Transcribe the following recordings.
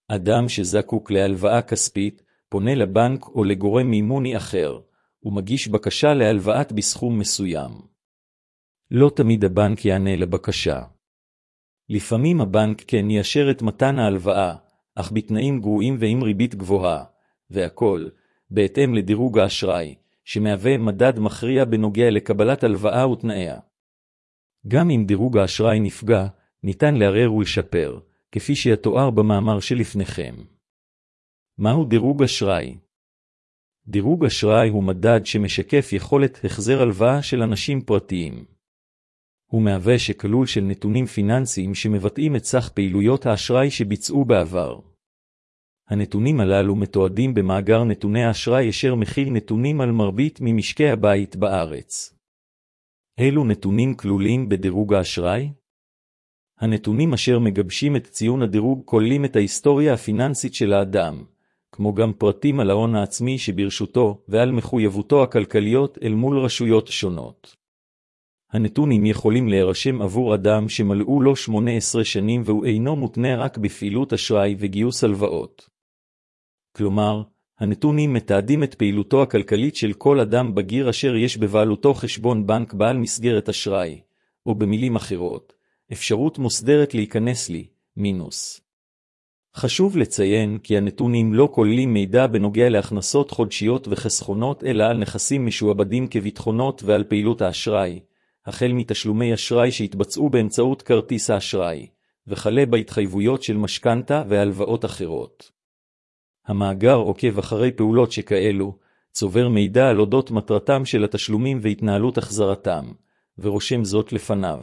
אדם שזקוק להלוואה כספית, פונה לבנק או לגורם מימוני אחר, ומגיש בקשה להלוואת בסכום מסוים. לא תמיד הבנק יענה לבקשה. לפעמים הבנק כן יאשר את מתן ההלוואה, אך בתנאים גרועים ועם ריבית גבוהה, והכל, בהתאם לדירוג האשראי, שמהווה מדד מכריע בנוגע לקבלת הלוואה ותנאיה. גם אם דירוג האשראי נפגע, ניתן לערער ולשפר, כפי שיתואר במאמר שלפניכם. מהו דירוג אשראי? דירוג אשראי הוא מדד שמשקף יכולת החזר הלוואה של אנשים פרטיים. הוא מהווה שכלול של נתונים פיננסיים שמבטאים את סך פעילויות האשראי שביצעו בעבר. הנתונים הללו מתועדים במאגר נתוני האשראי אשר מכיל נתונים על מרבית ממשקי הבית בארץ. אילו נתונים כלולים בדירוג האשראי? הנתונים אשר מגבשים את ציון הדירוג כוללים את ההיסטוריה הפיננסית של האדם, כמו גם פרטים על ההון העצמי שברשותו ועל מחויבותו הכלכליות אל מול רשויות שונות. הנתונים יכולים להירשם עבור אדם שמלאו לו 18 שנים והוא אינו מותנה רק בפעילות אשראי וגיוס הלוואות. כלומר, הנתונים מתעדים את פעילותו הכלכלית של כל אדם בגיר אשר יש בבעלותו חשבון בנק בעל מסגרת אשראי, או במילים אחרות, אפשרות מוסדרת להיכנס לי, מינוס. חשוב לציין כי הנתונים לא כוללים מידע בנוגע להכנסות חודשיות וחסכונות אלא על נכסים משועבדים כביטחונות ועל פעילות האשראי, החל מתשלומי אשראי שהתבצעו באמצעות כרטיס האשראי, וכלה בהתחייבויות של משכנתה והלוואות אחרות. המאגר עוקב אחרי פעולות שכאלו, צובר מידע על אודות מטרתם של התשלומים והתנהלות החזרתם, ורושם זאת לפניו.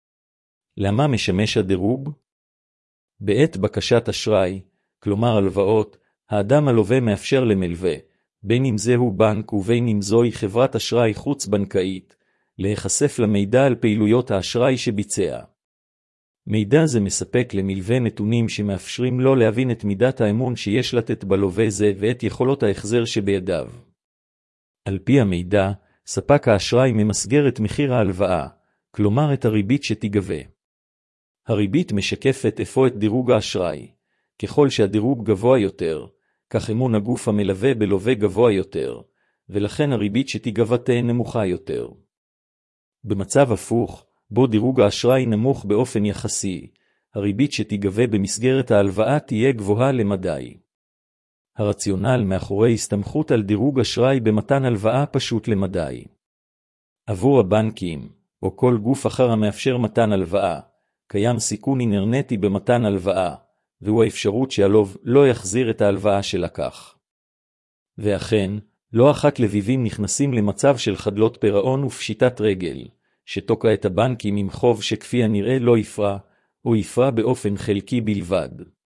למה משמש הדירוג? בעת בקשת אשראי, כלומר הלוואות, האדם הלווה מאפשר למלווה, בין אם זהו בנק ובין אם זוהי חברת אשראי חוץ-בנקאית, להיחשף למידע על פעילויות האשראי שביצע. מידע זה מספק למלווה נתונים שמאפשרים לו להבין את מידת האמון שיש לתת בלווה זה ואת יכולות ההחזר שבידיו. על פי המידע, ספק האשראי ממסגר את מחיר ההלוואה, כלומר את הריבית שתיגבה. הריבית משקפת אפוא את דירוג האשראי. ככל שהדירוג גבוה יותר, כך אמון הגוף המלווה בלווה גבוה יותר, ולכן הריבית שתיגבה תהיה נמוכה יותר. במצב הפוך, בו דירוג האשראי נמוך באופן יחסי, הריבית שתיגבה במסגרת ההלוואה תהיה גבוהה למדי. הרציונל מאחורי הסתמכות על דירוג אשראי במתן הלוואה פשוט למדי. עבור הבנקים, או כל גוף אחר המאפשר מתן הלוואה, קיים סיכון אינרנטי במתן הלוואה, והוא האפשרות שהלווה לא יחזיר את ההלוואה שלקח. ואכן, לא אחת לווים נכנסים למצב של חדלות פירעון ופשיטת רגל, שתוקע את הבנקים עם חוב שכפי הנראה לא יפרע, או יפרע באופן חלקי בלבד.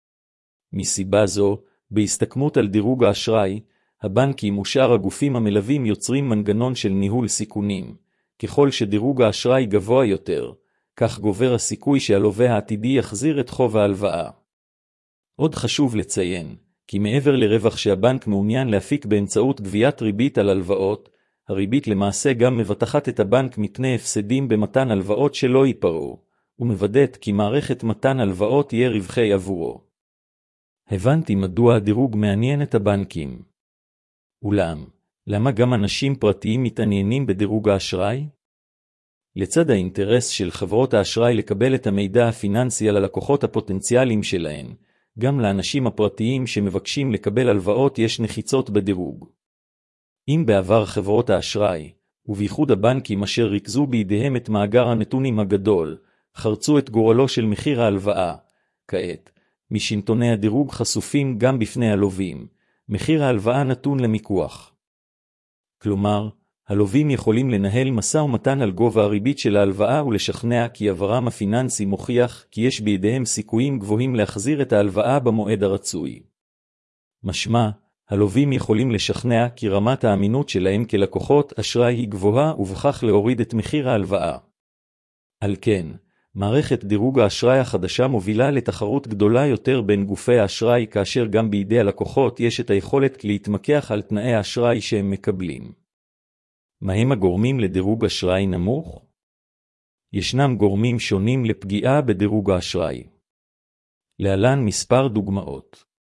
מסיבה זו, בהסתכמות על דירוג האשראי, הבנקים ושאר הגופים המלווים יוצרים מנגנון של ניהול סיכונים. ככל שדירוג האשראי גבוה יותר, כך גובר הסיכוי שהלווה העתידי יחזיר את חוב ההלוואה. עוד חשוב לציין, כי מעבר לרווח שהבנק מעוניין להפיק באמצעות גביית ריבית על הלוואות, הריבית למעשה גם מבטחת את הבנק מפני הפסדים במתן הלוואות שלא ייפרעו, ומוודאת כי מערכת מתן הלוואות תהיה רווחי עבורו. הבנתי מדוע הדירוג מעניין את הבנקים. אולם, למה גם אנשים פרטיים מתעניינים בדירוג האשראי? לצד האינטרס של חברות האשראי לקבל את המידע הפיננסי על הלקוחות הפוטנציאליים שלהן, גם לאנשים הפרטיים שמבקשים לקבל הלוואות יש נחיצות בדירוג. אם בעבר חברות האשראי, ובייחוד הבנקים אשר ריכזו בידיהם את מאגר הנתונים הגדול, חרצו את גורלו של מחיר ההלוואה, כעת, משלטוני הדירוג חשופים גם בפני הלווים, מחיר ההלוואה נתון למיקוח. כלומר, הלווים יכולים לנהל משא ומתן על גובה הריבית של ההלוואה ולשכנע כי עברם הפיננסי מוכיח כי יש בידיהם סיכויים גבוהים להחזיר את ההלוואה במועד הרצוי. משמע, הלווים יכולים לשכנע כי רמת האמינות שלהם כלקוחות אשראי היא גבוהה ובכך להוריד את מחיר ההלוואה. על כן, מערכת דירוג האשראי החדשה מובילה לתחרות גדולה יותר בין גופי האשראי כאשר גם בידי הלקוחות יש את היכולת להתמקח על תנאי האשראי שהם מקבלים. מהם הגורמים לדירוג אשראי נמוך? ישנם גורמים שונים לפגיעה בדירוג האשראי. להלן מספר דוגמאות.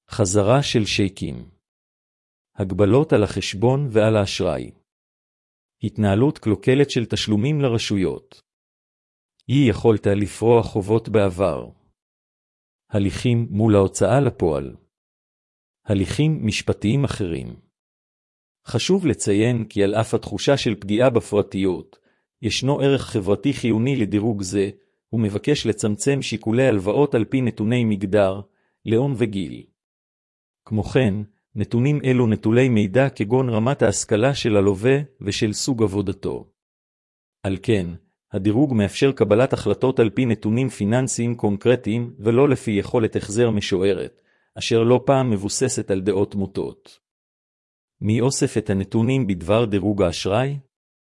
חזרה של שייקים. הגבלות על החשבון ועל האשראי. התנהלות קלוקלת של תשלומים לרשויות. אי יכולת לפרוע חובות בעבר. הליכים מול ההוצאה לפועל. הליכים משפטיים אחרים. חשוב לציין כי על אף התחושה של פגיעה בפרטיות, ישנו ערך חברתי חיוני לדירוג זה, ומבקש לצמצם שיקולי הלוואות על פי נתוני מגדר, לאום וגיל. כמו כן, נתונים אלו נטולי מידע כגון רמת ההשכלה של הלווה ושל סוג עבודתו. על כן, הדירוג מאפשר קבלת החלטות על פי נתונים פיננסיים קונקרטיים ולא לפי יכולת החזר משוערת, אשר לא פעם מבוססת על דעות מוטות. מי אוסף את הנתונים בדבר דירוג האשראי?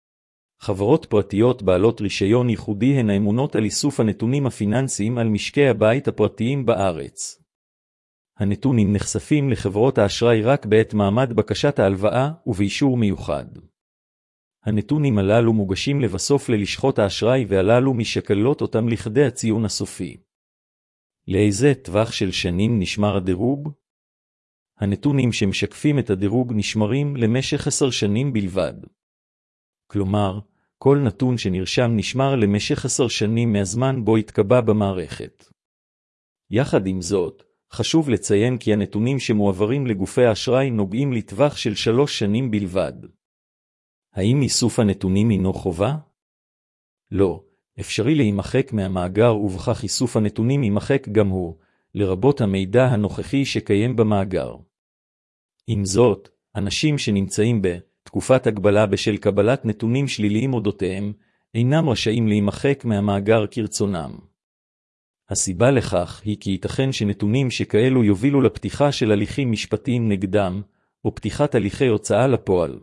חברות פרטיות בעלות רישיון ייחודי הן האמונות על איסוף הנתונים הפיננסיים על משקי הבית הפרטיים בארץ. הנתונים נחשפים לחברות האשראי רק בעת מעמד בקשת ההלוואה ובאישור מיוחד. הנתונים הללו מוגשים לבסוף ללשכות האשראי והללו משקלות אותם לכדי הציון הסופי. לאיזה טווח של שנים נשמר הדירוג? הנתונים שמשקפים את הדירוג נשמרים למשך 10 שנים בלבד. כלומר, כל נתון שנרשם נשמר למשך 10 שנים מהזמן בו התקבע במערכת. יחד עם זאת, חשוב לציין כי הנתונים שמועברים לגופי האשראי נוגעים לטווח של 3 שנים בלבד. האם איסוף הנתונים הינו חובה? לא, אפשרי להימחק מהמאגר ובכך איסוף הנתונים יימחק גם הוא, לרבות המידע הנוכחי שקיים במאגר. עם זאת, אנשים שנמצאים בתקופת הגבלה בשל קבלת נתונים שליליים אודותיהם, אינם רשאים להימחק מהמאגר כרצונם. הסיבה לכך היא כי ייתכן שנתונים שכאלו יובילו לפתיחה של הליכים משפטיים נגדם, או פתיחת הליכי הוצאה לפועל.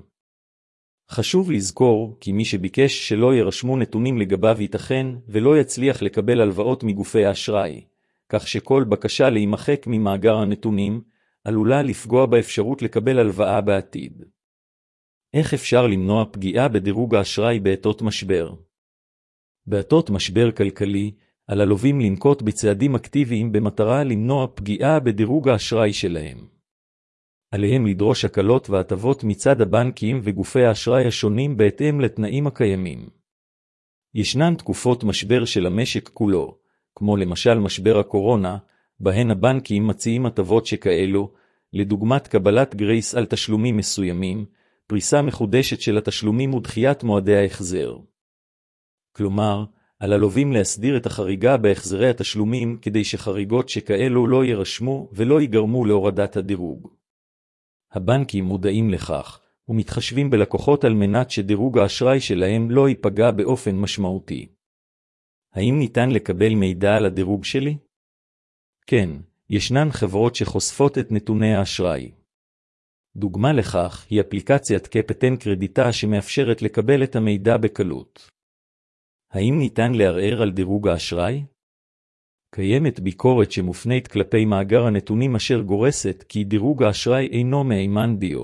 חשוב לזכור כי מי שביקש שלא ירשמו נתונים לגביו ייתכן ולא יצליח לקבל הלוואות מגופי האשראי, כך שכל בקשה להימחק ממאגר הנתונים עלולה לפגוע באפשרות לקבל הלוואה בעתיד. איך אפשר למנוע פגיעה בדירוג האשראי בעתות משבר? בעתות משבר כלכלי, על הלווים לנקוט בצעדים אקטיביים במטרה למנוע פגיעה בדירוג האשראי שלהם. עליהם לדרוש הקלות והטבות מצד הבנקים וגופי האשראי השונים בהתאם לתנאים הקיימים. ישנן תקופות משבר של המשק כולו, כמו למשל משבר הקורונה, בהן הבנקים מציעים הטבות שכאלו, לדוגמת קבלת גרייס על תשלומים מסוימים, פריסה מחודשת של התשלומים ודחיית מועדי ההחזר. כלומר, על הלווים להסדיר את החריגה בהחזרי התשלומים כדי שחריגות שכאלו לא יירשמו ולא ייגרמו להורדת הדירוג. הבנקים מודעים לכך ומתחשבים בלקוחות על מנת שדירוג האשראי שלהם לא ייפגע באופן משמעותי. האם ניתן לקבל מידע על הדירוג שלי? כן, ישנן חברות שחושפות את נתוני האשראי. דוגמה לכך היא אפליקציית קפטן קרדיטה שמאפשרת לקבל את המידע בקלות. האם ניתן לערער על דירוג האשראי? קיימת ביקורת שמופנית כלפי מאגר הנתונים אשר גורסת כי דירוג האשראי אינו מהימן ביו.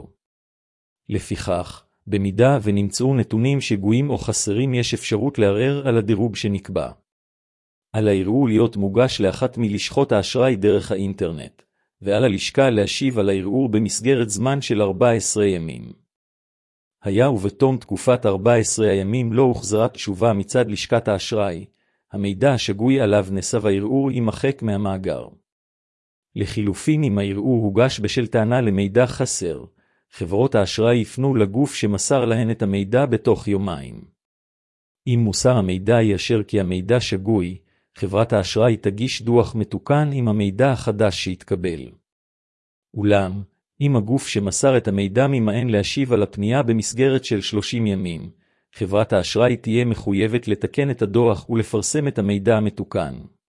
לפיכך, במידה ונמצאו נתונים שגויים או חסרים יש אפשרות לערער על הדירוג שנקבע. על הערעור להיות מוגש לאחת מלשכות האשראי דרך האינטרנט, ועל הלשכה להשיב על הערעור במסגרת זמן של 14 ימים. היה ובתום תקופת 14 הימים לא הוחזרה תשובה מצד לשכת האשראי, המידע השגוי עליו נסב הערעור יימחק מהמאגר. לחילופין אם הערעור הוגש בשל טענה למידע חסר, חברות האשראי יפנו לגוף שמסר להן את המידע בתוך יומיים. אם מוסר המידע יאשר כי המידע שגוי, חברת האשראי תגיש דוח מתוקן עם המידע החדש שהתקבל. אולם, אם הגוף שמסר את המידע ממאן להשיב על הפנייה במסגרת של 30 ימים, חברת האשראי תהיה מחויבת לתקן את הדוח ולפרסם את המידע המתוקן.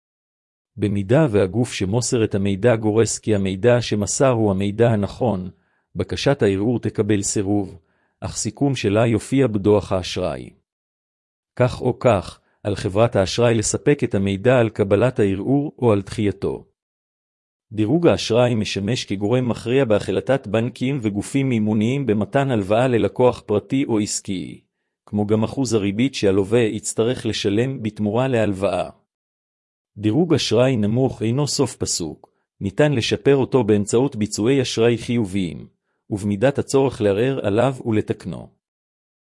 במידה והגוף שמוסר את המידע גורס כי המידע שמסר הוא המידע הנכון, בקשת הערעור תקבל סירוב, אך סיכום שלה יופיע בדוח האשראי. כך או כך, על חברת האשראי לספק את המידע על קבלת הערעור או על דחייתו. דירוג האשראי משמש כגורם מכריע בהחלטת בנקים וגופים מימוניים במתן הלוואה ללקוח פרטי או עסקי, כמו גם אחוז הריבית שהלווה יצטרך לשלם בתמורה להלוואה. דירוג אשראי נמוך אינו סוף פסוק, ניתן לשפר אותו באמצעות ביצועי אשראי חיוביים, ובמידת הצורך לערער עליו ולתקנו.